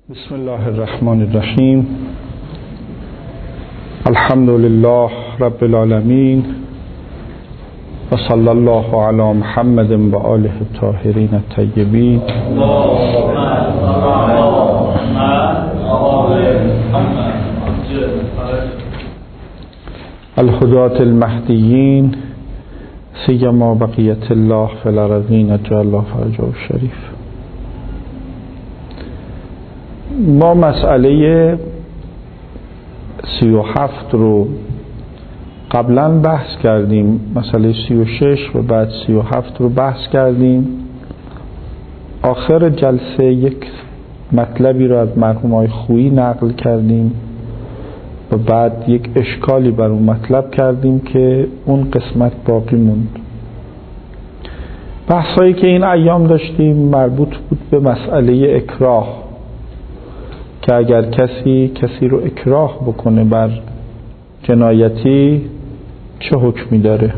بسم الله الرحمن الرحیم. الحمد لله رب العالمین و صلی الله علی محمد و آله الطاهرین الطیبین. الهداة المهدیین سیما بقیت الله فی الارضین اجل الله فرجه الشریف. ما مسئله 37 رو قبلا بحث کردیم، مسئله 36 و بعد 37 رو بحث کردیم. آخر جلسه یک مطلبی رو از مرحوم آقای خویی نقل کردیم و بعد یک اشکالی بر اون مطلب کردیم که اون قسمت باقی موند. بحثایی که این ایام داشتیم مربوط بود به مسئله اکراه، که اگر کسی رو اکراه بکنه بر جنایتی چه حکمی داره.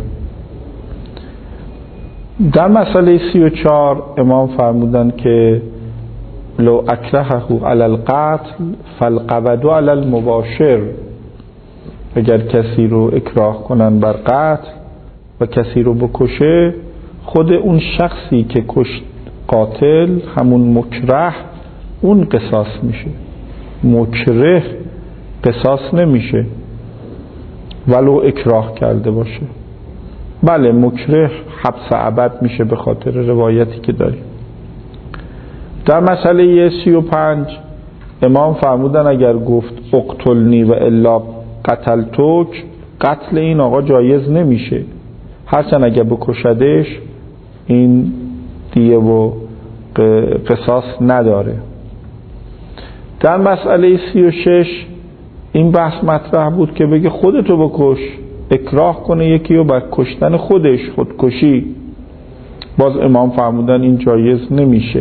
در مسئله 34 امام فرمودن که لو اکرهه علی القتل فالقبض علی المباشر، اگر کسی رو اکراه کنن بر قتل و کسی رو بکشه، خود اون شخصی که کشت قاتل، همون مکره، اون قصاص میشه، مکره قصاص نمیشه ولو اکراه کرده باشه. بله، مکره حبس ابد میشه به خاطر روایتی که داریم. در مسئله 35 امام فرمودن اگر گفت اقتلنی و الا قتلتوک، قتل این آقا جایز نمیشه، هرچند اگر بکشدش این دیه و قصاص نداره. در مسئله 36 این بحث مطرح بود که بگه خودتو بکش، اکراه کنه یکی رو بر کشتن خودش، خودکشی. باز امام فرمودن این جایز نمیشه.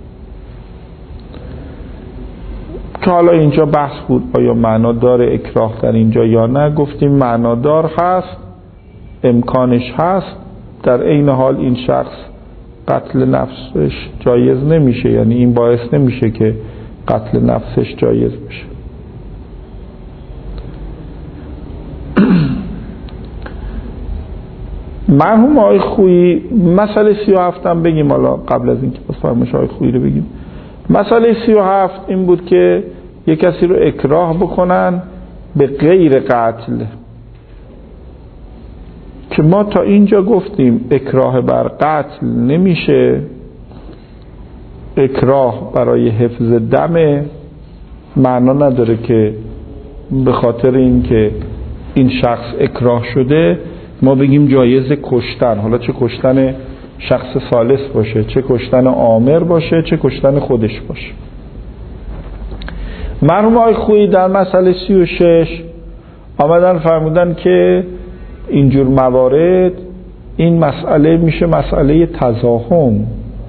که حالا اینجا بحث بود آیا معنا داره اکراه در اینجا یا نه. گفتیم معنادار هست، امکانش هست، در عین حال این شخص قتل نفسش جایز نمیشه، یعنی این باعث نمیشه که قتل نفسش جایز بشه. مرحوم آقای خویی مسئله 37 هم بگیم، حالا قبل از اینکه فرمایش آقای خویی رو بگیم. مسئله 37 این بود که یک کسی رو اکراه بکنن به غیر قتل، که ما تا اینجا گفتیم اکراه بر قتل نمیشه، اکراه برای حفظ دم معنا نداره که به خاطر این که این شخص اکراه شده ما بگیم جایز کشتن، حالا چه کشتن شخص ثالث باشه، چه کشتن آمر باشه، چه کشتن خودش باشه. مرحوم آقای خویی در مسئله 36 آمدن فرمودن که اینجور موارد این مسئله میشه مسئله تزاحم.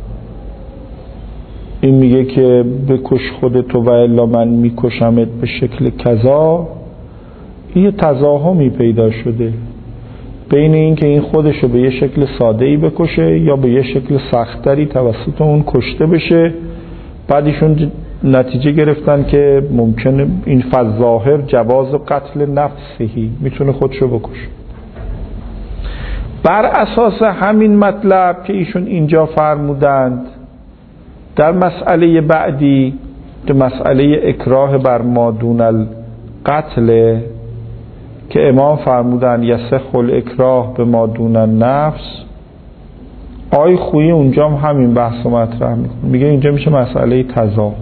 این میگه که بکش خودتو و الا من میکشمت به شکل کذا. یه تزاحمی پیدا شده بین این که این خودشو به یه شکل ساده‌ای بکشه یا به یه شکل سخت‌تری توسط اون کشته بشه. بعدشون نتیجه گرفتن که ممکنه این فظاهر جواز قتل نفسهی، میتونه خودشو بکشه. بر اساس همین مطلب که ایشون اینجا فرمودند در مسئله بعدی که مسئله اکراه بر ما دون القتل، که امام فرمودن یصح الاکراه به ما دون النفس، آقای خویی اونجا هم همین بحث رو مطرح میکنه، میگه اینجا میشه مسئله تزاحم.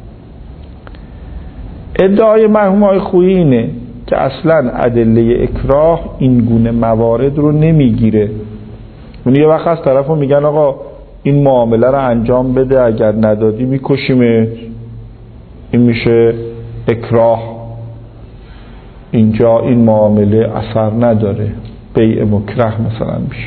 ادعای مرحوم آقای خویی اینه که اصلا ادله اکراه این گونه موارد رو نمیگیره. اون یه وقت از طرف رو میگن آقا این معامله رو انجام بده، اگر ندادی میکشیمت، این میشه اکراه، اینجا این معامله اثر نداره، بیع مکره مثلا میشه.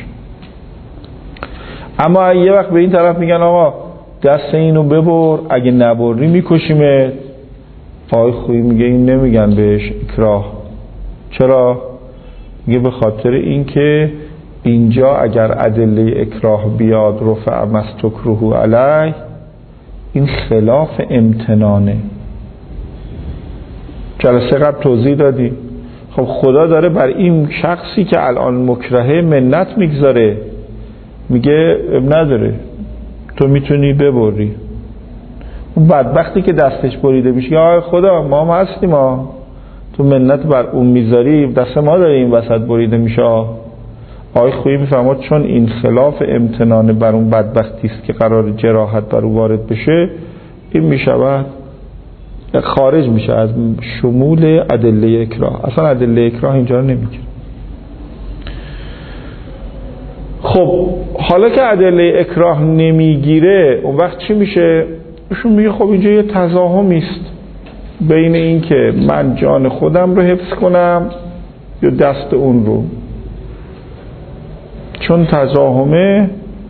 اما یه وقت به این طرف میگن آقا دست اینو ببر، اگه نبری میکشیمت. آقای خویی میگه این نمیگن بهش اکراه. چرا؟ میگه به خاطر این که اینجا اگر ادله اکراه بیاد رفع مستکره علیه، این خلاف امتنانه. جلسه قبل توضیح دادیم. خب خدا داره بر این شخصی که الان مکرهه منت میگذاره، میگه نداره، تو میتونی ببری. اون بدبختی که دستش بریده میشه آه خدا ما هم هستیم، تو منت بر اون میذاری، دست ما داره این وسط بریده میشه. آقای خویی میفرماد چون این خلاف امتنان بر اون بدبختی است که قرار جراحت بر او وارد بشه، این میشود خارج میشه از شمول ادله اکراه. اصلا ادله اکراه اینجا رو نمیگه. خب حالا که ادله اکراه نمیگیره اون وقت چی میشه؟ ایشون میگه خب اینجا یه تضاهمی است بین این که من جان خودم رو حفظ کنم یا دست اون رو. چون تضاهمه،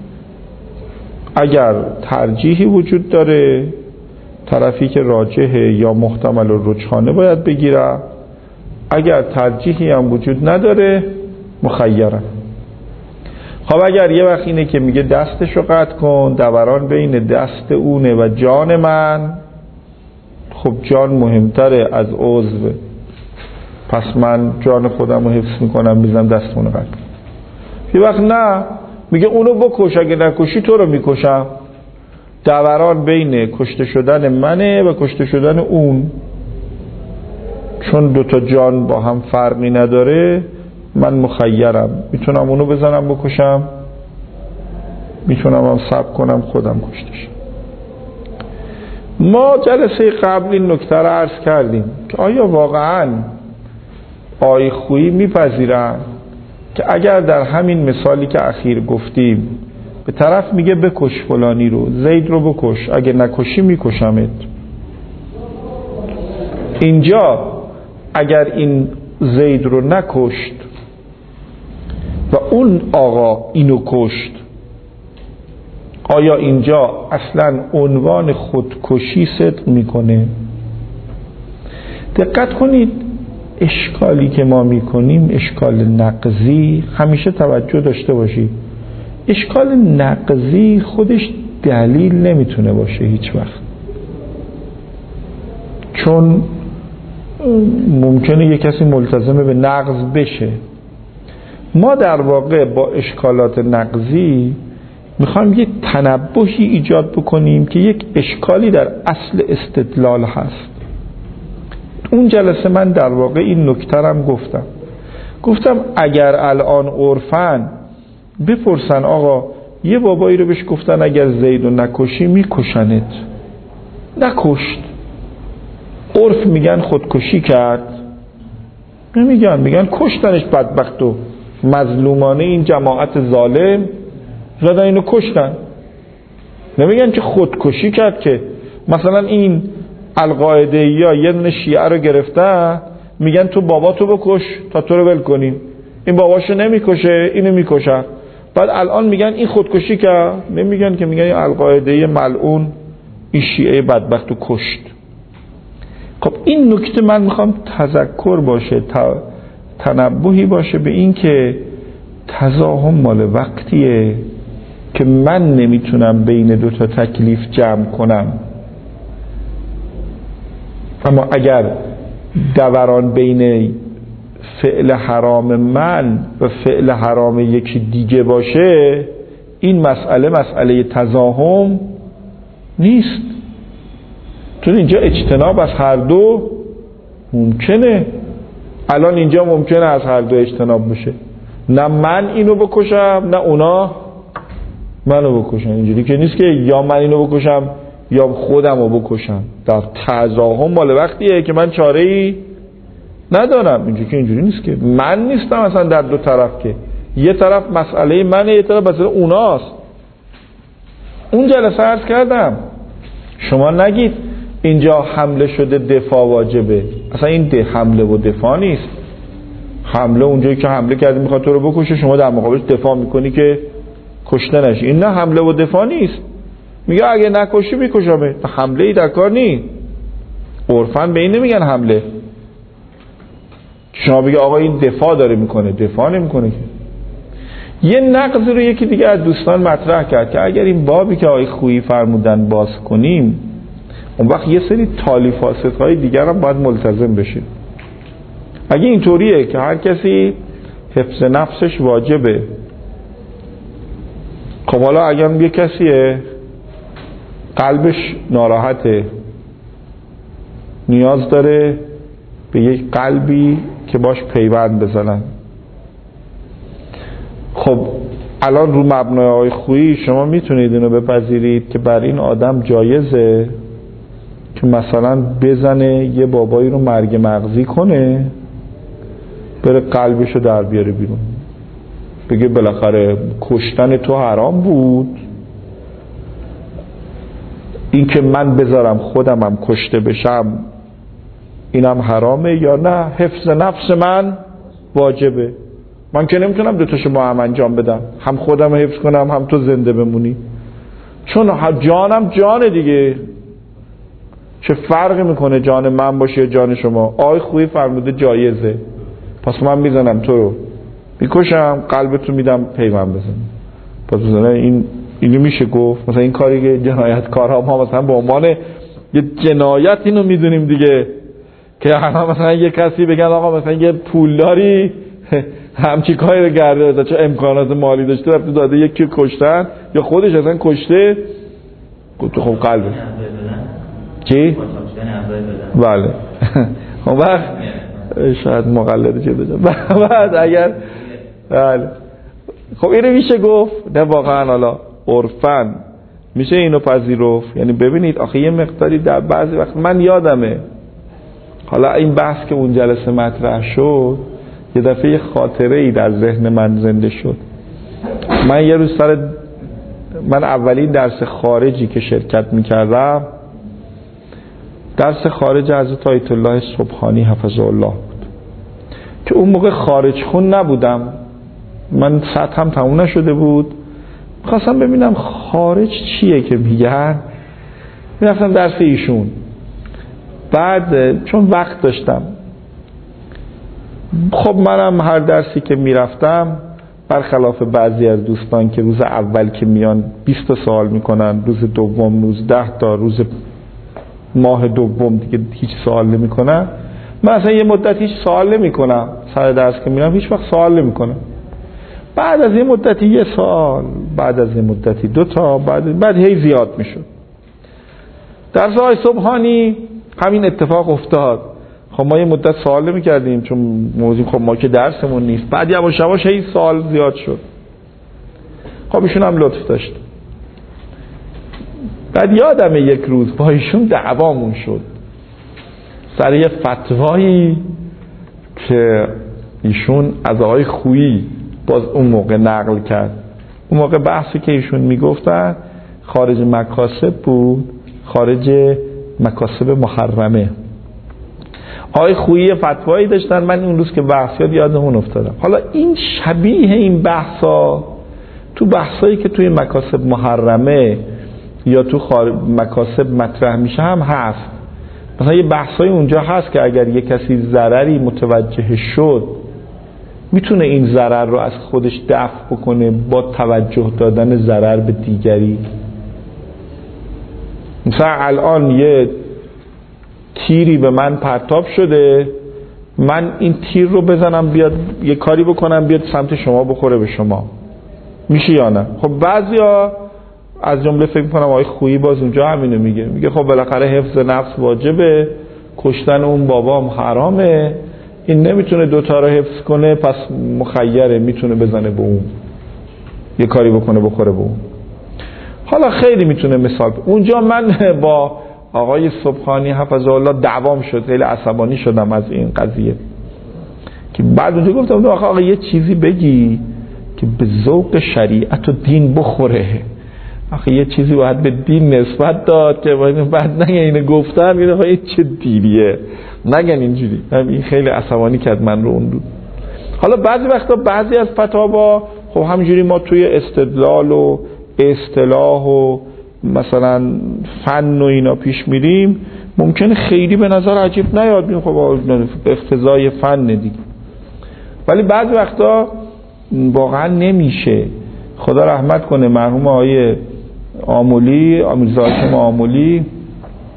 اگر ترجیحی وجود داره طرفی که راجحه یا محتمل و رجحانه باید بگیره، اگر ترجیحی هم وجود نداره مخیره. خب اگر یه وقت اینه که میگه دستشو قطع کن، دوران بین دست اونه و جان من، خب جان مهمتره از عضو، پس من جان خودم رو حفظ میکنم میزنم دست اونو قطع کن. یه وقت نه، میگه اونو بکش، اگه نکشی تو رو میکشم. دوران بین کشته شدن منه و کشته شدن اون، چون دوتا جان با هم فرقی نداره من مخیرم، میتونم اونو بزنم بکشم، میتونم هم صبر کنم خودم کشتش. ما جلسه قبل این نکته رو عرض کردیم که آیا واقعا آقای خویی میپذیرن که اگر در همین مثالی که اخیر گفتیم به طرف میگه بکش فلانی رو، زید رو بکش، اگه نکشی میکشمت، اینجا اگر این زید رو نکشت و اون آقا اینو کشت، آیا اینجا اصلا عنوان خودکشی صدق میکنه؟ دقت کنید، اشکالی که ما میکنیم اشکال نقضی، همیشه توجه داشته باشید، اشکال نقضی خودش دلیل نمیتونه باشه هیچ وقت، چون ممکنه یک کسی ملتزم به نقض بشه. ما در واقع با اشکالات نقضی میخوایم یک تنبهی ایجاد بکنیم که یک اشکالی در اصل استدلال هست. اون جلسه من در واقع این نکته رم گفتم اگر الان عرفن بپرسن آقا یه بابایی رو بهش گفتن اگر زیدو نکشی میکشنت، نکشت، عرف میگن خودکشی کرد؟ نمیگن، میگن کشتنش بدبختو، مظلومانه این جماعت ظالم زدن اینو کشتن. نمیگن که خودکشی کرد، که مثلا این القاعده یا یه دونه شیعه رو گرفتن میگن تو باباتو بکش تا تو رو ول کنیم، این باباشو نمیکشه اینو میکشه، بعد الان میگن این خودکشی کرد. نمیگن که، میگن این القاعده ملعون این شیعه بدبختو کشت. خب این نکته من میخوام تذکر باشه، تنبهی باشه به این که تضاهم مال وقتیه که من نمیتونم بین دوتا تکلیف جمع کنم. اما اگر دوران بین فعل حرام من و فعل حرام یکی دیگه باشه، این مسئله تضاهم نیست، چون اینجا اجتناب از هر دو ممکنه. الان اینجا ممکنه از هر دو اجتناب بشه، نه من اینو بکشم نه اونا منو بکشن. اینجوری که نیست که یا من اینو بکشم یا خودم رو بکشم. در تضاهم مال وقتیه که من چاره‌ای ندارم. اینجوری نیست که من نیستم اصلا در دو طرف، که یه طرف مسئله منه یه طرف مسئله اوناست. اون جلسه عرض کردم شما نگید اینجا حمله شده دفاع واجبه، اصلا این حمله و دفاع نیست. حمله اونجایی که حمله کرده میخواد تو رو بکشه، شما در مقابلش دفاع میکنی که کشته نشی. این نه حمله و دفاع نیست. میگه اگه نکشی میکشمه، حمله ای در کار نیست. عرفاً به این نمیگن حمله. شما بگه آقا این دفاع داره میکنه، دفاع نمیکنه که. یه نقض رو یکی دیگه از دوستان مطرح کرد که اگر این بابی که آقای خویی فرمودن باز کنیم، اون وقت یه سری تالی فاسدهای دیگر هم باید ملتزم بشید. اگه اینطوریه که هر کسی حفظ نفسش واجبه، خب حالا اگر یه کسیه قلبش ناراحته، نیاز داره به یک قلبی که باش پیوند بزنن، خب الان رو مبنای خویی شما میتونید اینو بپذیرید که بر این آدم جایزه که مثلا بزنه یه بابایی رو مرگ مغزی کنه، بره قلبشو در بیاره بیرون، بگه بالاخره کشتن تو حرام بود، این که من بذارم خودمم کشته بشم اینم حرامه، یا نه حفظ نفس من واجبه، من که نمیتونم دوتاشو با هم انجام بدم، هم خودم حفظ کنم هم تو زنده بمونی، چون جانم جانه دیگه، چه فرقی میکنه جان من باشه یا جان شما؟ آقای خویی فرموده جایزه، پس من میزنم تو رو میکشم، قلبتو میدم پیوند بزن. پس مثلا اینو میشه گفت مثلا این کاری که جنایتکارها ما مثلا به عنوان یه جنایت اینو میدونیم دیگه، که همه مثلا یه کسی بگن آقا مثلا یه پولداری همچی کاری رو کرده چه امکانات مالی داشته رفته داده یکی کشتن یا خودش اصلا کشته، گفت خب قلبه چی؟ بله اون وقت شاید مقلد چه بجا بعد اگر بله خب اینو میشه گفت نه واقعا حالا عرفاً میشه اینو پذیرفت. یعنی ببینید آخه یه مقداری در بعضی وقت من یادمه، حالا این بحث که اون جلسه مطرح شد یه دفعه یه خاطره ای در ذهن من زنده شد. من یه روز من اولین درس خارجی که شرکت میکردم درس خارج حضرت آیت الله سبحانی حفظه الله بود که اون موقع خارج خون نبودم، من سطحم تموم نشده بود، خواستم ببینم خارج چیه که میگن، میرفتم درس ایشون. بعد چون وقت داشتم خب منم هر درسی که میرفتم برخلاف بعضی از دوستان که روز اول که میان 20 تا سوال میکنن، روز دوم 19 تا، روز ماه دوم دیگه هیچ سوال نمیکنن، من اصلا یه مدت هیچ سوال نمیکنم، سر درس که میرم هیچ وقت سوال نمیکنم. بعد از یه مدتی یه سوال، بعد از یه مدتی 2 تا، بعد هی زیاد میشد. درس های سبحانی همین اتفاق افتاد. خب ما یه مدت سوال نمی‌کردیم چون موضوع خب ما که درسمون نیست، بعد یواش یواش هی سوال زیاد شد. خب ایشون هم لطف داشت. بعد یادمه یک روز با ایشون دعوامون شد سر یه فتوایی که ایشون از آقای خویی باز اون موقع نقل کرد. اون موقع بحثی که ایشون میگفتن خارج مکاسب بود، خارج مکاسب محرمه. آقای خویی فتوایی داشتن، من اون روز که بحث یادمون افتادم. حالا این شبیه این بحثا تو بحثایی که توی مکاسب محرمه یا تو مکاسب مطرح میشه هم هست. مثلا یه بحثای اونجا هست که اگر یه کسی ضرری متوجه شد میتونه این ضرر رو از خودش دفع بکنه با توجه دادن ضرر به دیگری. مثلا الان یه تیری به من پرتاب شده، من این تیر رو بزنم بیاد یه کاری بکنم بیاد سمت شما بخوره به شما، میشه یا نه؟ خب بعضیا از جمله فکر میکنم آقای خویی باز اونجا همینو میگه خب بالاخره حفظ نفس واجبه، کشتن اون بابام حرامه، این نمیتونه 2 تا رو حفظ کنه پس مخیره، میتونه بزنه به اون یه کاری بکنه بخوره به اون. حالا خیلی میتونه مثال اونجا من با آقای سبحانی حفظه الله دعوام شد، خیلی عصبانی شدم از این قضیه که بعد اونجا گفتم آقا یه چیزی بگی که به ذوق شریعت و دین بخوره، آخه یه چیزی باید به دین نسبت داد که بعد نگه اینو گفتم یه دفعه چه دیریه نگن اینجوری. این خیلی عصبانی کرد من رو اون دو. حالا بعضی وقتا بعضی از فتاوا خب همینجوری ما توی استدلال و اصطلاح و مثلا فن و اینا پیش میریم ممکنه خیلی به نظر عجیب نیاد، بیم خب اقتضای فن دیگه، ولی بعضی وقتا واقعا نمیشه. خدا رحمت کنه مرحوم آقای آملی، امیرزاده آملی،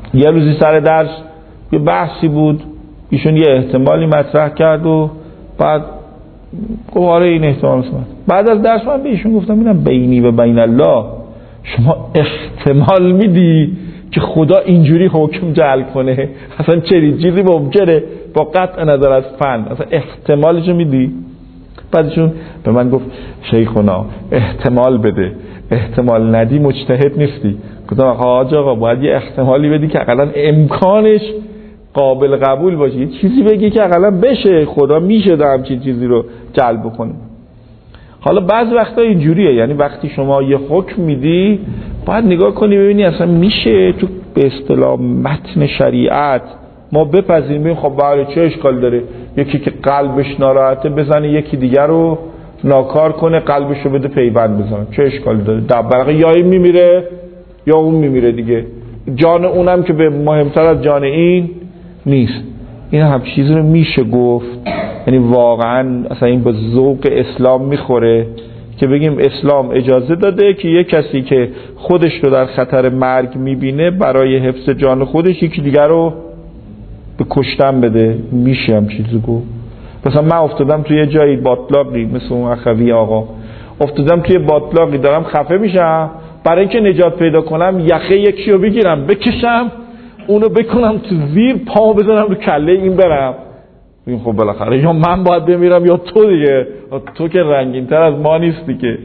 یه روزی سر درس یه بحثی بود، ایشون یه احتمالی مطرح کرد و بعد گفت آره این احتمال است. بعد از درس من به ایشون گفتم اینم بینی و بین الله، شما احتمال میدی که خدا اینجوری حکم جعل کنه؟ اصلا چیزی ممکنه با قطع نظر از فن اصلا احتمالشو میدی؟ بعدشون به من گفت شیخونا احتمال بده، احتمال ندی مجتهد نیستی. گفتم حاج آقا باید یه احتمالی بدی که اقلا امکانش قابل قبول باشه، یه چیزی بگی که اقلا بشه، خدا میشه در همچین چیزی رو جلب کنه. حالا بعض وقتا اینجوریه، یعنی وقتی شما یه حکم میدی باید نگاه کنی ببینی اصلا میشه تو به اصطلاح متن شریعت ما بپذیریم ببین خب بله چه اشکال داره یکی که قلبش ناراحته بزنه یکی دیگر رو ناکار کنه قلبش رو بده پیوند بزنه، چه اشکالی داره؟ در برقه یا این میمیره یا اون میمیره دیگه، جان اونم که به مهمتر از جان این نیست. این هم چیزی رو میشه گفت، یعنی واقعا اصلا این با ذوق اسلام میخوره که بگیم اسلام اجازه داده که یک کسی که خودش رو در خطر مرگ میبینه برای حفظ جان خودش یکی دیگر رو به کشتن بده. میشه هم چیزی گفت. مثلا من افتادم توی جایی باطلاقی مثل اون اخوی آقا، افتادم توی باطلاقی دارم خفه میشم، برای اینکه نجات پیدا کنم یخه یکی رو بگیرم بکشم اونو بکنم تو زیر پامو بزنم رو کله این برم. این خب بالاخره یا من باید بمیرم یا تو دیگه، تو که رنگین تر از ما نیستی که.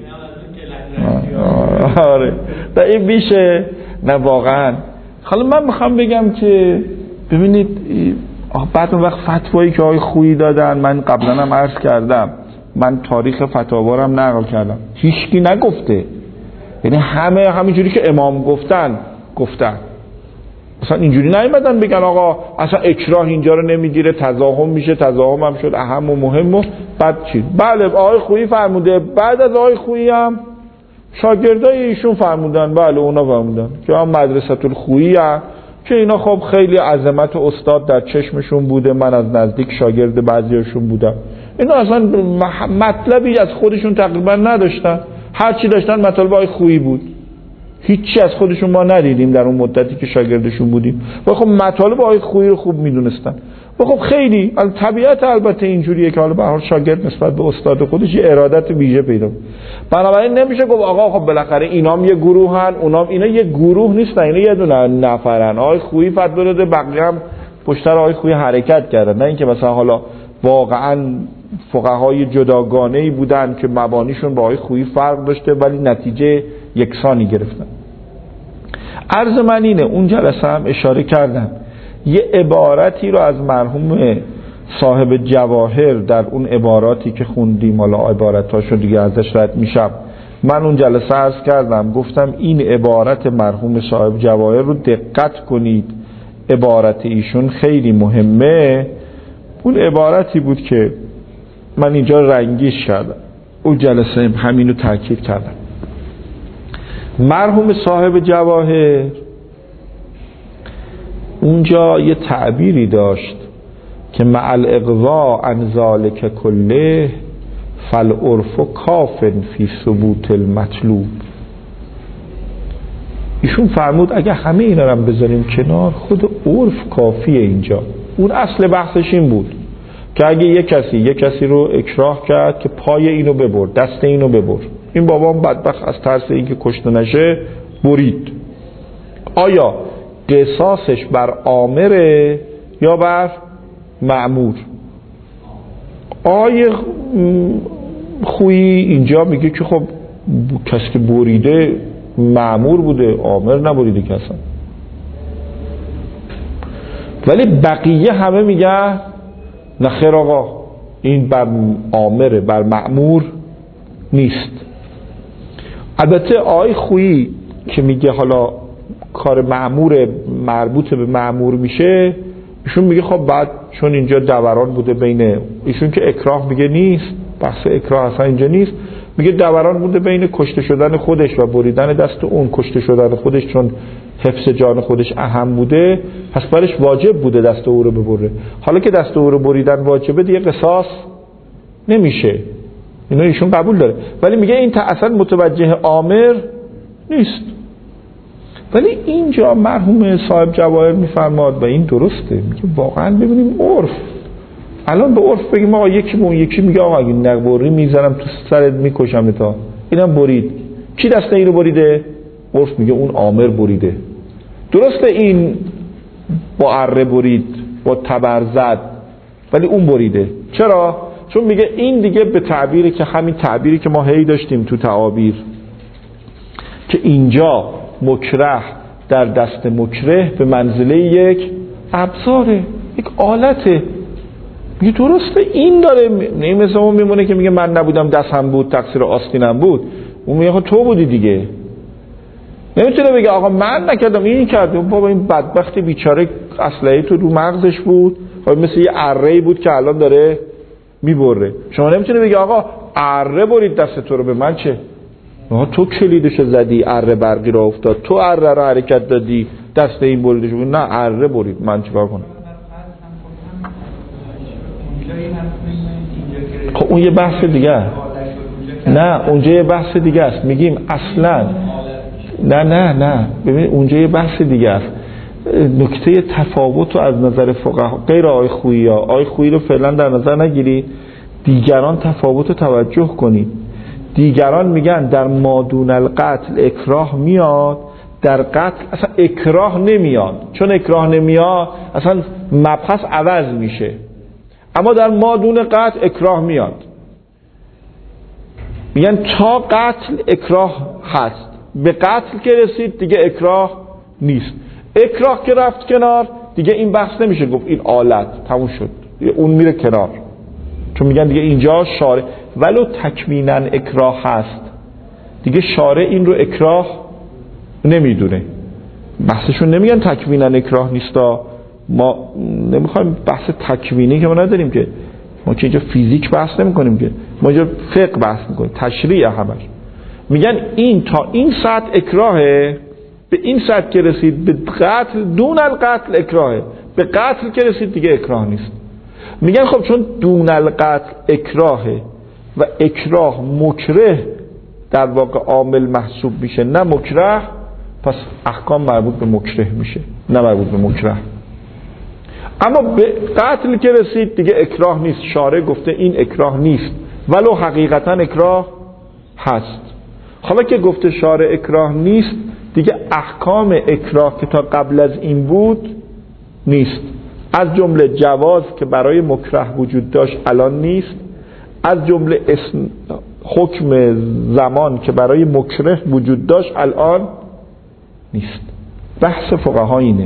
آره تا این میشه نه واقعا. حالا من میخوام بگم که ببینید بعد اون وقت فتوایی که آقای خویی دادن من قبلا هم عرض کردم، من تاریخ فتاوارم نقل کردم، هیچکی نگفته، یعنی همه همینجوری که امام گفتن اصلا اینجوری نیومدن بگن آقا اصلا اکراه اینجا رو نمیگیره تضاهم میشه، تضاهم هم شد اهم و مهم و بعد چی؟ بله آقای خویی فرموده، بعد از آقای خویی هم شاگردای ایشون فرمودن، بله اونا فرمودن که هم مدرسه الخویی هم که اینا خب خیلی عظمت استاد در چشمشون بوده، من از نزدیک شاگرد بعضیاشون بودم، اینا اصلا مطلبی از خودشون تقریبا نداشتن، هرچی داشتن مطالب آقای خویی بود، هیچی از خودشون ما ندیدیم در اون مدتی که شاگردشون بودیم و خب مطالب آقای خویی رو خوب میدونستن و خب خیلی طبیعت البته اینجوریه که حالا به هر حال شاگرد نسبت به استاد خودش یه ارادت ویژه پیدا کنه، بنابراین نمیشه گفت آقا خب بالاخره اینام یه گروهن اونام، اینا یه گروه نیستن، اینا یه دونه نفرن. آقای خویی فتوا داده بقیه هم پشتر آقای خویی حرکت کردن، نه اینکه مثلا حالا واقعا فقهای جداگانه‌ای بودن که مبانیشون با آقای خویی فرق داشته ولی نتیجه یکسانی گرفتن. عرض من اینه، اون جلسه هم اشاره کردم یه عبارتی رو از مرحوم صاحب جواهر در اون عباراتی که خوندیم، حالا عبارتاشو دیگه ازش رد میشم، من اون جلسه عرض کردم گفتم این عبارت مرحوم صاحب جواهر رو دقت کنید، عبارت ایشون خیلی مهمه. اون عبارتی بود که من اینجا رنگیش کردم، اون جلسه همینو تاکید کردم. مرحوم صاحب جواهر اونجا یه تعبیری داشت که مع الاغوا عن ذلک کله فالعرف کاف فی ثبوت المطلوب. ایشون فرمود اگه همه اینا رو بذاریم کنار خود عرف کافیه اینجا. اون اصل بحثش این بود که اگه یک کسی رو اکراه کرد که پای اینو ببر، دست اینو ببر، این بابام بدبخت از ترس اینکه کشته نشه برید، آیا قصاصش بر آمره یا بر مأمور؟ آیه خویی اینجا میگه که خب کسی که بریده مأمور بوده، آمر نبریده کسا، ولی بقیه همه میگن نخیر آقا این بر آمره بر مأمور نیست. البته آی خویی که میگه حالا کار مأمور مربوط به مأمور میشه، ایشون میگه خب بعد چون اینجا دوران بوده بین ایشون که اکراه میگه نیست، بحث اکراه اصلا اینجا نیست، میگه دوران بوده بین کشته شدن خودش و بریدن دست اون، کشته شدن خودش چون حفظ جان خودش اهم بوده پس برش واجب بوده دست او رو ببره، حالا که دست او رو بریدن واجبه دیگه قصاص نمیشه، اینو ایشون قبول داره، ولی میگه این اصلا متوجه آمر نیست. ولی اینجا مرحوم صاحب جواهر میفرماد و این درسته، میگه واقعا ببینیم عرف، الان به عرف بگیم آقا یکی به اون یکی میگه آقا اگه نبری میذارم تو سرت میکشم تا، اینم برید، کی دسته این رو بریده؟ عرف میگه اون عامر بریده. درسته این با اره برید، با تبر زد، ولی اون بریده. چرا؟ چون میگه این دیگه به تعبیری که همین تعبیری که ما هی داشتیم تو تعابیر که اینجا مکره در دست مکره به منزله یک ابزاره، یک آلته. میگه درسته این داره، مثل اون میمونه که میگه من نبودم دستم بود تقصیر آستینم بود، اون میگه تو بودی دیگه. نمیتونه بگه آقا من نکردم این کرد، بابا این بدبخت بیچاره اسلحه تو رو مغزش بود، مثل یه اره‌ای بود که الان داره میبره. شما نمیتونه بگه آقا اره برید دست تو رو، به من چه؟ تو کلیدشو زدی، اره برقی را افتاد، تو اره را حرکت دادی، دست این بریدش بود. نه اره برید، من چیکار کنم؟ خب اون یه بحث دیگه، نه اونجا یه بحث دیگه است. میگیم اصلا نه ببین اونجا یه بحث دیگه است. نکته تفاوت رو از نظر فقها غیر آی خویی ها، آی خویی رو فعلا در نظر نگیرید، دیگران تفاوت رو توجه کنید. دیگران میگن در مادون القتل اکراه میاد، در قتل اصلا اکراه نمیاد، چون اکراه نمیاد اصلا مبحث عوض میشه. اما در مادون قتل اکراه میاد، میگن تا قتل اکراه هست، به قتل که رسید دیگه اکراه نیست. اکراه که رفت کنار دیگه این بحث نمیشه گفت این آلت تموم شد، اون میره کنار، چون میگن دیگه اینجا شارع ولو تکوینا اکراه هست، دیگه شارع این رو اکراه نمیدونه. بحثشون نمیگن تکوینا اکراه نیستا، ما نمیخوایم بحث تکوینی که ما نداریم که، ما که اینجا فیزیک بحث نمی کنیم که، ما اینجا فقه بحث میکنیم، تشریع همش. میگن این تا این ساعت اکراهه، به این ساعت که رسید به قتل دون القتل اکراهه، به قتل که رسید دیگه اکراه نیست. میگن خب چون دون القتل اکراهه و اکراه مکره در واقع عامل محسوب میشه نه مکره، پس احکام مربوط به مکره میشه نه مربوط به مکره. اما به قتل که رسید دیگه اکراه نیست، شارع گفته این اکراه نیست ولو حقیقتا اکراه هست. حالا که گفته شارع اکراه نیست دیگه احکام اکراه که تا قبل از این بود نیست، از جمله جواز که برای مکره وجود داشت الان نیست، از جمله حکم زمان که برای مکره وجود داشت الان نیست. بحث فقها اینه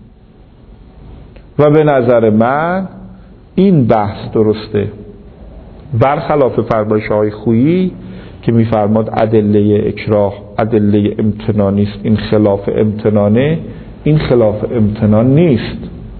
و به نظر من این بحث درسته، برخلاف فرمایش های خویی که میفرماد ادله اکراه ادله امتنانی است، این خلاف امتنانه، این خلاف امتنان نیست.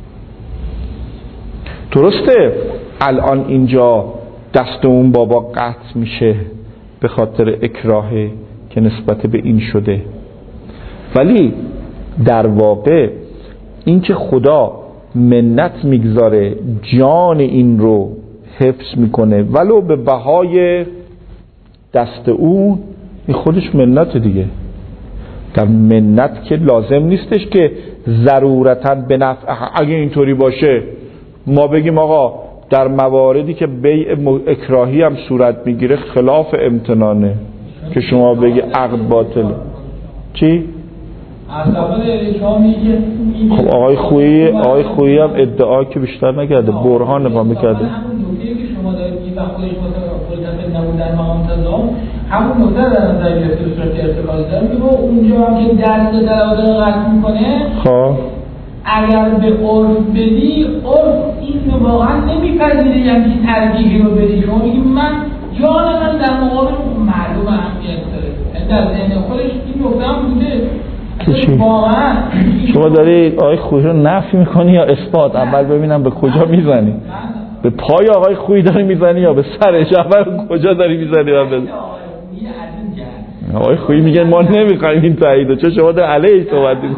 درسته الان اینجا دست اون بابا قطع میشه به خاطر اکراهه که نسبت به این شده، ولی در واقع این که خدا منت میگذاره جان این رو حفظ میکنه ولو به بهای دست اون، این خودش منت دیگه. در منت که لازم نیستش که ضرورتاً به نفع، اگه اینطوری باشه ما بگیم آقا در مواردی که بیع اکراهی هم صورت میگیره خلاف امتنانه که شما بگی عقد باطله. چی؟ خب آقای خویی هم ادعا که بیشتر نکرده، برهان نگاه میکرده. شما دارید این وقت خودش مثلا نبود در مقام تضام همون نکته در نظر گرفته به صورت ارتکاز دارم که اونجا هم که دست در آدم قطع میکنه، خب اگر به عرف بدی، عرف این واقعا نمیپذیره یعنی ترجیحی رو بدی. شما میگی من جان من در مقابل معلوم اهمیت داره، در ذهن خودش این نکته هم بوده. واقعا شما داری آقای خویی رو نفی میکنی یا اثبات؟ اول ببینم به کجا میزنی، به پای آقای خویی داری میزنی یا به سرش؟ اول کجا داری میزنی؟ آقای خویی میگن ما نمیخوایم این تایید، چه شما در علیه صحبت میکنید؟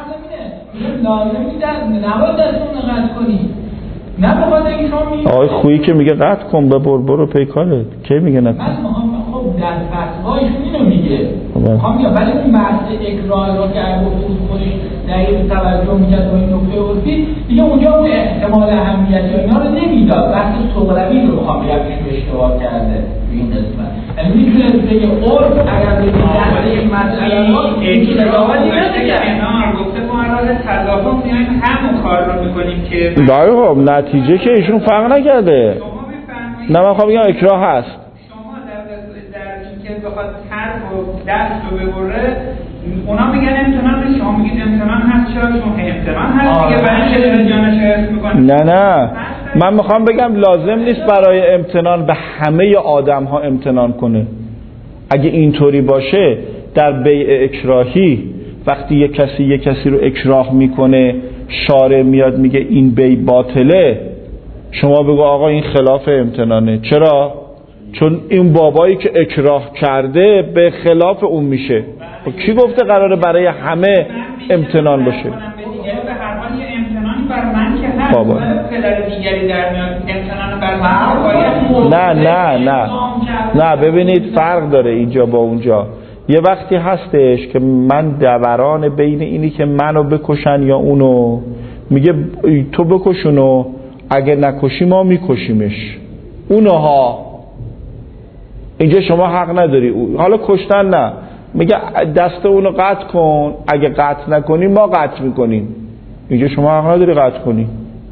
نباید دستون قطع کنی، نه بخاطر اینکه شما میگید آقای خویی که میگه قطع کن برو پیکارت، کی میگه نکن؟ من خب در فتوایشون اینو میگه، ولی این بحث اکراه رو که گفتید خودش دقیق توجه میکرد با این نکته عرفی دیگه اونجا اون احتمال اهمیتی و اینا رو نمیداد. بحث صغروی رو میخوام بگم ایشون اشتباه کرده این قسمت. یعنی میتونه بگه عرف اگر به دست یک مسئله رو اکراهی کنار گفته ما راه تضافر میایم همون کار رو میکنیم که خب نتیجه که ایشون فرق نکرده. نه من خواهم بگم اکراه هست. شما در اینکه بخواد حرف و دست رو ببره اونا میگن امتنان، شما میگید امتنان هست. چرا شما امتنان هست دیگه برای چه داره جانش حفظ میکنه؟ نه من میخوام بگم لازم نیست برای امتنان به همه آدم ها امتنان کنه. اگه اینطوری باشه در بیع اکراهی وقتی یک کسی رو اکراه میکنه شارع میاد میگه این بیع باطله، شما بگو آقا این خلاف امتنانه. چرا؟ چون این بابایی که اکراه کرده به خلاف اون میشه. کی گفته قراره برای همه امتنان باشه؟ به هر حال یه امتنانی بر من که هست بابا پدر دیگری در میاد امتنان بر من نه ببینید فرق داره اینجا با اونجا. یه وقتی هستش که من دوران بین اینی که منو بکشن یا اونو، میگه تو بکشونو، اگه نکشی ما میکشیمش اونها. اینجا شما حق نداری. حالا کشتن نه، میگه دست اونو قطع کن، اگه قطع نکنی ما قطع میکنیم. اینجا شما حق نداری قطع کنی،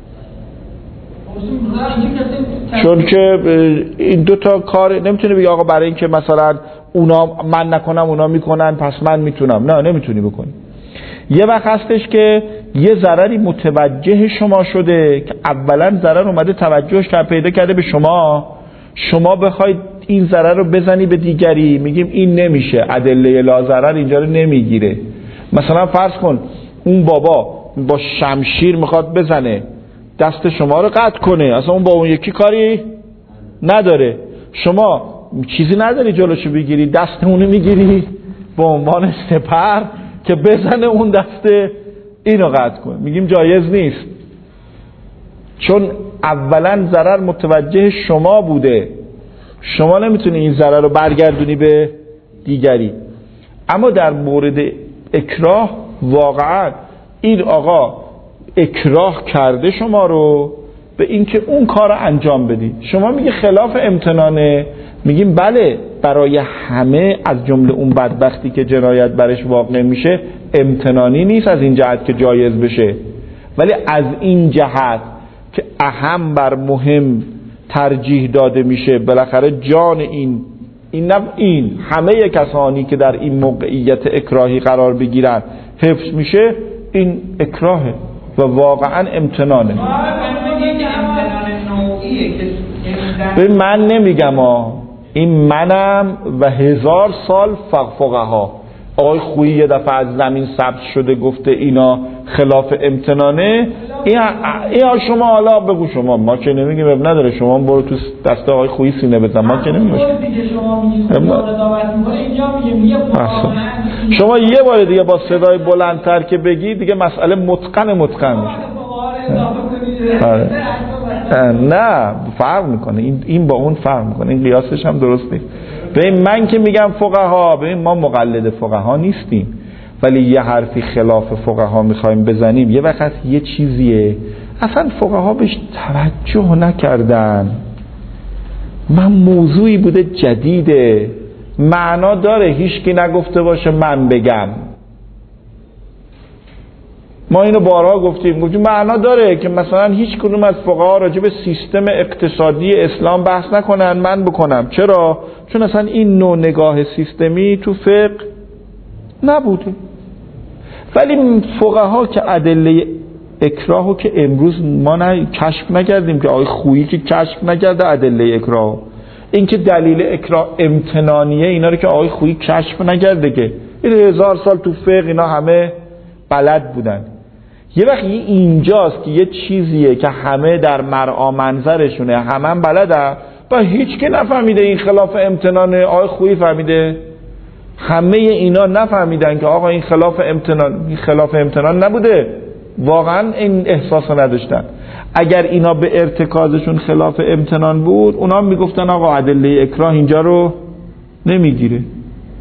چون که این دوتا کار نمیتونی بگی آقا برای این که مثلا اونا من نکنم اونا میکنن پس من میتونم. نه نمیتونی بکنی. یه وقت هستش که یه ضرری متوجه شما شده که اولا ضرر اومده توجهش پیدا کرده به شما بخواید این ضرر رو بزنی به دیگری، میگیم این نمیشه، ادله لا ضرر اینجا رو نمیگیره. مثلا فرض کن اون بابا با شمشیر میخواد بزنه دست شما رو قطع کنه، اصلا اون با اون یکی کاری نداره، شما چیزی نداری جلوشو بگیری، دست اونو میگیری به عنوان سپر که بزنه اون دست اینو قطع کنه. میگیم جایز نیست، چون اولا ضرر متوجه شما بوده، شما نمیتونی این ضرر رو برگردونی به دیگری. اما در مورد اکراه واقعا این آقا اکراه کرده شما رو به اینکه اون کار رو انجام بدی. شما میگه خلاف امتنانه، میگیم بله برای همه از جمله اون بدبختی که جنایت برش واقع میشه امتنانی نیست از این جهت که جایز بشه، ولی از این جهت که اهم بر مهم ترجیح داده میشه، بالاخره جان این همه کسانی که در این موقعیت اکراهی قرار بگیرن حفظ میشه، این اکراهه و واقعا امتنانه. به من نمیگم این منم و 1000 سال فقها. آقای خویی یه دفعه از زمین سبز شده گفته اینا خلاف امتنانه. این شما حالا بگو، شما ما که نمیگیم اب نداره، شما برو تو دست آقای خویی سینه بزن، ما که نمیگیم. شما یه بار دیگه با صدای بلندتر که بگی دیگه مسئله متقن میشه. نه فرق میکنه، این با اون فرق میکنه، این قیاسش هم درست نیست. ببین من که میگم فقها، ببین ما مقلد فقها نیستیم، ولی یه حرفی خلاف فقها میخوایم بزنیم، یه وقت یه چیزیه اصلا فقها بهش توجه نکردن، من موضوعی بوده جدیده، معنا داره هیچکی نگفته باشه من بگم. ما اینو بارها گفتیم معنا داره که مثلا هیچ کدوم از فقها راجع به سیستم اقتصادی اسلام بحث نکنن، من بکنم. چرا؟ چون اصلا این نوع نگاه سیستمی تو فقه نبوده. ولی فقها که ادله اکراهو که امروز ما کشف نکردیم، که آقای خویی که کشف نکرده ادله اکراهو، این که دلیل اکراه امتنانیه اینا رو که آقای خویی کشف نکرده، که این 1000 سال تو فقه اینا همه بلد بودن. یه وقت اینجاست که یه چیزیه که همه در مرعا منظرشونه، همه بلدن و هیچ که نفهمیده این خلاف امتنانه. آقای خویی فهمیده، همه اینا نفهمیدن که آقا این خلاف امتنان نبوده، واقعا این احساس نداشتن. اگر اینا به ارتکازشون خلاف امتنان بود اونا میگفتن آقا ادله اکراه اینجا رو نمیگیره.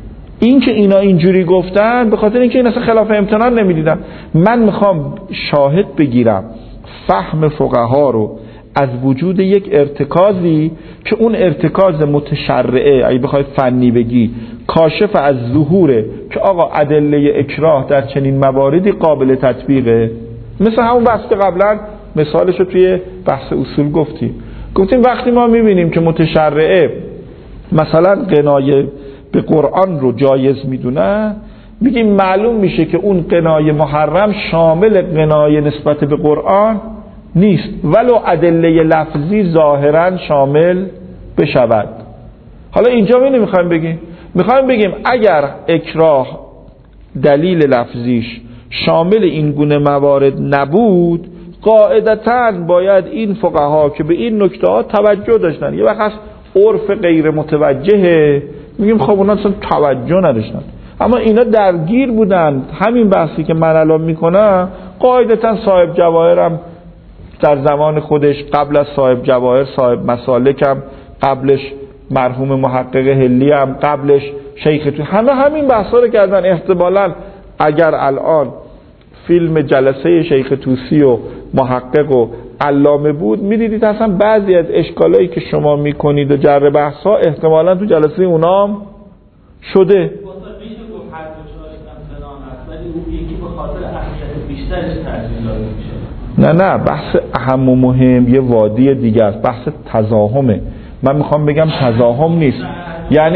این که اینا اینجوری گفتن به خاطر اینکه این اصلا خلاف امتنان نمیدیدن. من میخوام شاهد بگیرم فهم فقها رو از وجود یک ارتکازی که اون ارتکاز متشرعه، اگه بخواید فنی بگی کاشف از ظهوره که آقا ادله اکراه در چنین مواردی قابل تطبیقه. مثل همون بحث که قبلا مثالش رو توی بحث اصول گفتیم وقتی ما میبینیم که متشرعه مثلا قنایه به قرآن رو جایز میدونه، میگیم معلوم میشه که اون قنایه محرم شامل قنایه نسبت به قرآن نیست ولو ادله لفظی ظاهرا شامل بشود. حالا اینجا می نمیخوایم بگیم، میخوایم بگیم اگر اکراه دلیل لفظیش شامل این گونه موارد نبود، قاعدتاً باید این فقها که به این نکته ها توجه داشتن، یه وقت عرف غیر متوجهه میگیم خب اونا اصلا توجه نداشتن، اما اینا درگیر بودن. همین بحثی که من الان میکنم قاعدتاً صاحب جواهرم در زمان خودش، قبل از صاحب جواهر صاحب مسالکم، قبلش مرحوم محقق هلی هم، قبلش شیخ تو، همین بحثا رو کردن. احتمالاً اگر الان فیلم جلسه شیخ توسی و محقق و علامه بود میدیدید اصلا بعضی از اشکالایی که شما میکنید و جر بحثا احتمالاً تو جلسه اونام شده. نه بحث اهم و مهم یه وادی دیگه است، بحث تزاحمه. من میخوام بگم تزاحم نیست، یعنی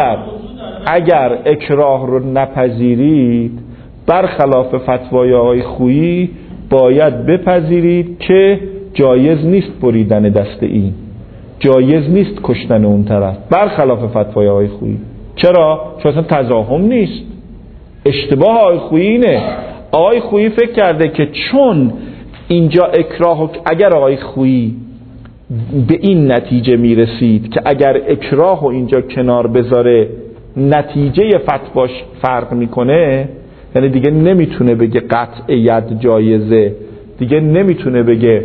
اگر اکراه رو نپذیرید برخلاف فتوای آقای خویی باید بپذیرید که جایز نیست بریدن دست این، جایز نیست کشتن اون طرف، برخلاف فتوای آقای خویی. چرا؟ چون اصلا تزاحم نیست. اشتباه آقای خویی اینه، آقای خویی فکر کرده که چون اینجا اکراه، اگر آقای خویی به این نتیجه میرسید که اگر اکراه و اینجا کنار بذاره نتیجه فتواش فرق میکنه، یعنی دیگه نمیتونه بگه قطع ید جایزه، دیگه نمیتونه بگه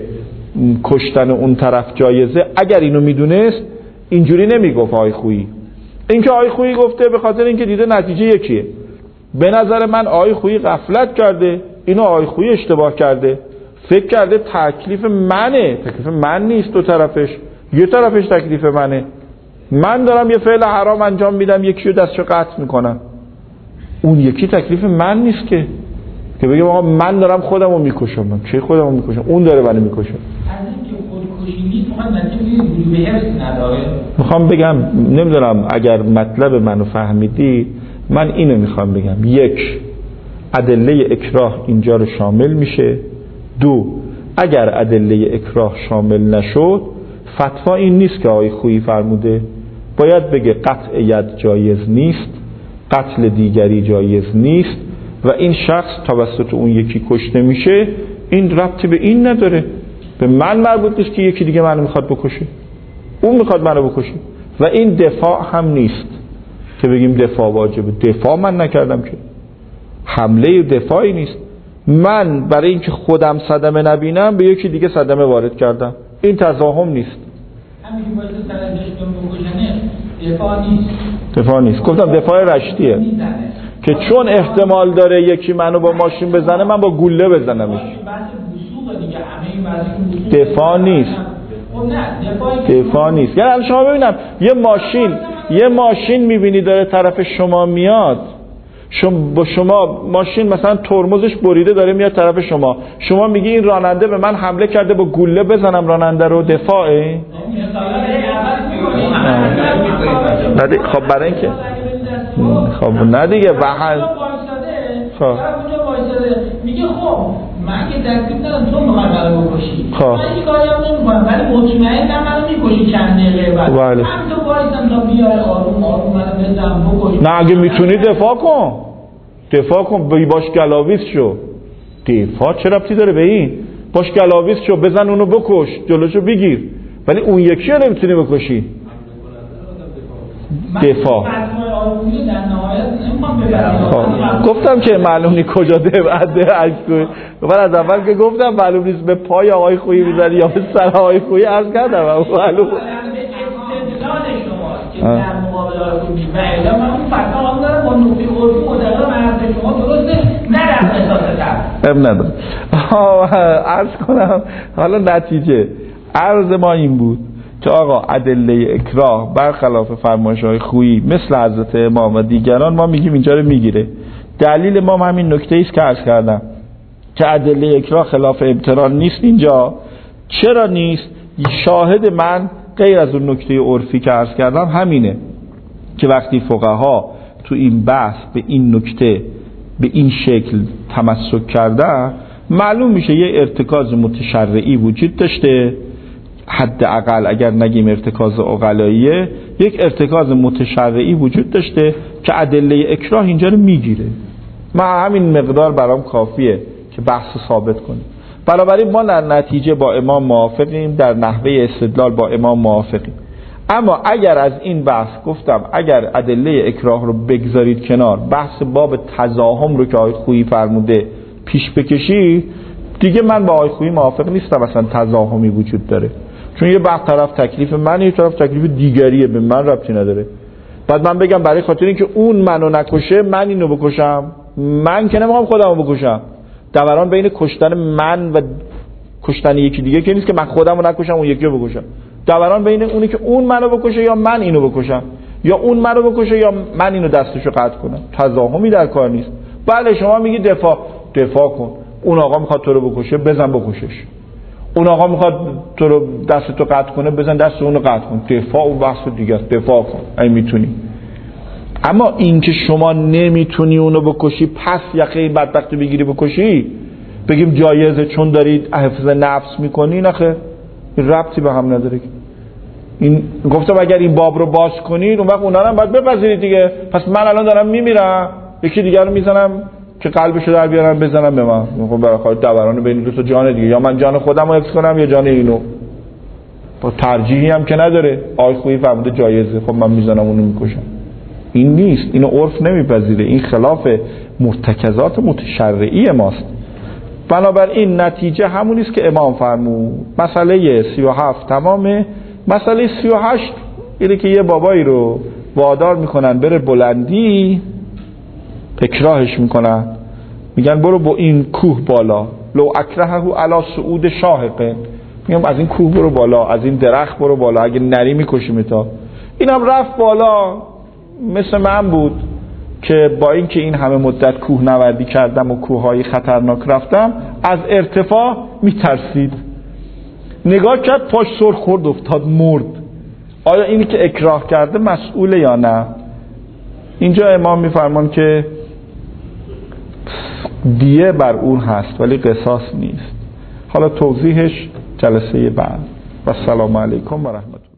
کشتن اون طرف جایزه، اگر اینو میدونست اینجوری نمیگفت آقای خویی. این که آقای خویی گفته به خاطر اینکه دیده نتیجه یکیه. به نظر من آقای خویی غفلت کرده، اینو آقای خویی اشتباه کرده، فکر کرده تکلیف منه، تکلیف من نیست، دو طرفش، یه طرفش تکلیف منه. من دارم یه فعل حرام انجام میدم، یکی رو دستشو قطع میکنم، اون یکی تکلیف من نیست که بگم آقا من دارم خودمو میکشم. من چه خودمو میکشم؟ اون داره منو میکشه. از اینکه خودکشی نیست میخوام به حرص نداره. میخوام بگم نمیدونم اگر مطلب منو فهمیدی، من اینو میخوام بگم: یک، ادله اکراه اینجا رو شامل میشه. دو، اگر ادله اکراه شامل نشد، فتوا این نیست که آقای خویی فرموده، باید بگه قطع ید جایز نیست، قتل دیگری جایز نیست و این شخص توسط اون یکی کشته میشه، این ربطی به این نداره، به من مربوط نیست که یکی دیگه منو میخواد بکشه، اون میخواد منو بکشه. و این دفاع هم نیست که بگیم دفاع واجبه، دفاع من نکردم که، حمله دفاعی نیست. من برای اینکه خودم صدمه نبینم به یکی دیگه صدمه وارد کردم، این تزاحم نیست. همین که باید سرنجشتون بکشنه دفاع نیست. گفتم دفاع رشتیه که چون احتمال داره یکی منو با ماشین بزنه، من با گوله بزنمش. دفاع نیست. دفاع نیست. یعنی شما ببینم یه ماشین میبینی داره طرف شما میاد، با شما ماشین مثلا ترمزش بریده داره میاد طرف شما، شما میگی این راننده به من حمله کرده با گوله بزنم راننده رو، دفاعه؟ خب برای اینکه خب نه دیگه وحل خب میگه خب من که دستیم ندارم تو میخوای منو بکشی، خب من این کاری هم نمیکنم ولی مطمئنم منو میکشی چند دقیقه بعد، من تو وایسم تا بیای آروم منو بزن بکش. نه اگه میتونی دفاع کن باش گلاویز شو. دفاع چه ربطی داره به این؟ باش گلاویز شو، بزن اونو بکش، جلوشو بگیر، ولی اون یکی رو نمیتونی بکشی. دفاع گفتم که معلوم نیست کجا من از اول که گفتم معلوم نیست به پای آقای خویی میزنی یا به سر آقای خویی، عرض کردم معلوم که در مقابل مدارک و اعلام من اون فتوا هم دارم با نکته عرفی مدقق حرف شما درسته نه در اساس تر نداره. عرض کنم حالا نتیجه عرض ما این بود که آقا ادله اکراه برخلاف فرمایش‌های خویی مثل حضرت امام و دیگران ما میگیم اینجا رو میگیره. دلیل ما همین نکته ایست که عرض کردم که ادله اکراه خلاف امتناع نیست. اینجا چرا نیست؟ شاهد من غیر از اون نکته عرفی که عرض کردم همینه که وقتی فقها تو این بحث به این نکته به این شکل تمسک کردن معلوم میشه یه ارتکاز متشرعی وجود داشته، حداقل اگر نگیم ارتکاز عقلاییه، یک ارتکاز متشرعی وجود داشته که ادله اکراه اینجا رو میگیره. من همین مقدار برام کافیه که بحث ثابت کنیم. بنابراین ما در نتیجه با امام موافقیم، در نحوه استدلال با امام موافقیم. اما اگر از این بحث گفتم اگر ادله اکراه رو بگذارید کنار، بحث باب تزاحم رو که آقای خویی فرموده پیش بکشی، دیگه من با آقای خویی موافق نیستم اصلا تزاحمی وجود داره. چون یه بحث طرف تکلیف منه، یه طرف تکلیف دیگریه، به من ربطی نداره. بعد من بگم برای خاطر اینکه اون منو نکشه من اینو بکشم، من که نمیخوام خودمو بکشم. دوران بین کشتن من و کشتن یکی دیگه که نیست که من خودمو نکشم اون یکی رو بکشم. دوران بین اونی که اون منو بکشه یا من اینو بکشم، یا اون منو بکشه یا من اینو دستشو قطع کنم. تزاحمی در کار نیست. بله شما میگی دفاع کن، اون آقا میخواد تو رو بکشه بزن بکشش، اون آقا میخواد تو رو دستتو قطع کنه بزن دست اونو قطع کن. دفاع اون بحث دیگه است، دفاع کن اگه میتونی. اما این که شما نمیتونی اونو بکشی پس یقه بدبختی بگیری بکشی، بگیم جایزه چون دارید حفظ نفس میکنی، نخه این ربطی به هم نداره. این گفتم اگر این باب رو باز کنید اون وقت اونا هم باید بپذیرید دیگه. پس من الان دارم میمیرم، یکی دیگر رو میزنم که قلبشو در بیارم بزنم به من، خب برای خاطر دوران بین دو تا جان دیگه، یا من جان خودم رو حفظ کنم یا جان اینو. با ترجیحی هم که نداره. آقای خویی فرموده جایزه، خب من میزنم اونو میکشم. این نیست، اینو عرف نمیپذیره، این خلاف مرتکزات متشرعی ماست. بنابراین نتیجه همونی است که امام فرمود. مسئله 37 تمامه. مسئله 38 اینه که یه بابایی رو وادار میکنن بره بلندی، اکراهش میکنن، میگن برو با این کوه بالا، لو اکرهه علی صعود شاهقه، میگم از این کوه برو بالا، از این درخت برو بالا، اگه نری میکشیم تا. اینم رفت بالا، مثل من بود که با اینکه این همه مدت کوه نوردی کردم و کوههای خطرناک رفتم از ارتفاع میترسید، نگاه کرد پاش سر خورد افتاد مرد. آیا اینی که اکراه کرده مسئوله یا نه؟ اینجا امام میفرمان که دیه بر اون هست ولی قصاص نیست. حالا توضیحش جلسه بعد. و السلام علیکم و رحمت الله.